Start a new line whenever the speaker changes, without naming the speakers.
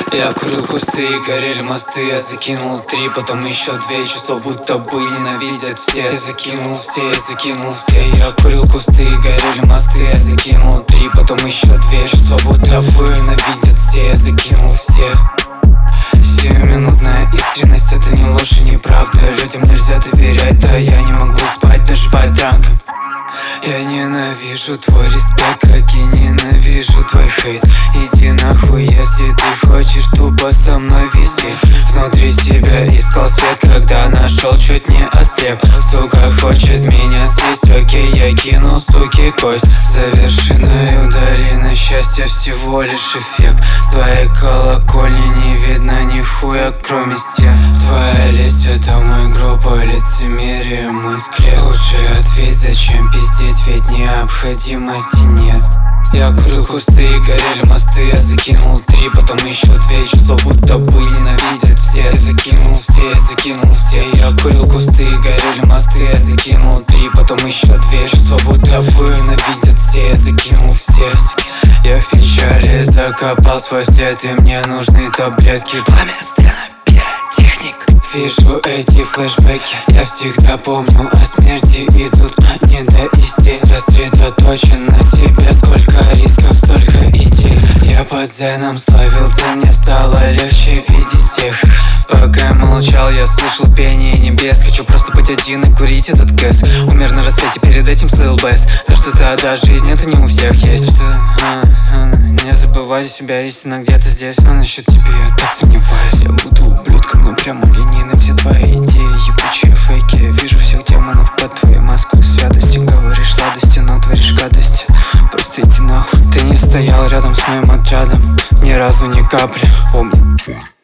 Я курил кусты и горели мосты. Я закинул 3, потом еще 2 чувства будто бы ненавидят все. Я закинул все. Я курил кусты и горели мосты. Я закинул 3, потом еще 2 чувства будто бы ненавидят все. Я закинул все. Сиюминутная искренность — это не ложь и не правда. Людям нельзя доверять, да я не могу спать даже под ранком. Я ненавижу твой респект, как и ненавижу твой хейт. Иди нахуй, если ты хочешь тупо со мной висеть. Внутри себя искал свет, когда нашел, чуть не ослеп. Сука хочет меня съесть, окей, я кину суки кость. Завершенной ударина счастья всего лишь эффект. С твоей колокольни не видно нихуя, кроме стен. Твоя лесть — это мой группа, лицемерие, мой склеп. Лучший ответь, зачем пиздеть, ведь необходимости нет. Я курил кусты и горели мосты. Я закинул 3, потом еще 2 чувства будто бы ненавидят все. Я закинул все. Я курил кусты и горели мосты. Я закинул 3, потом еще 2 чувства будто бы ненавидят все. Я закинул все. Я в печали закопал свой след, и мне нужны таблетки. Пламя, сцена, пиротехник. Вижу эти флешбеки. Я всегда помню о смерти, и тут они да и здесь. Сосредоточен на себе, сколько рисков, столько идей. Я под зеном славился, мне стало легче видеть всех. Пока я молчал, я слышал пение небес. Хочу просто быть один и курить этот гэс. Умер на рассвете, перед этим слыл бэс. За что-то отдашь жизнь, это не у всех есть. Не забывай за себя, истина где-то здесь. Но насчет тебя я так сомневаюсь. Я буду ублюдком, но прямолинейным. Все твои идеи, ебучие фейки. Я вижу всех демонов под твоей маской святости. Говоришь сладости, но творишь гадости. Просто иди нахуй. Ты не стоял рядом с моим отрядом ни разу, ни капли. Помни.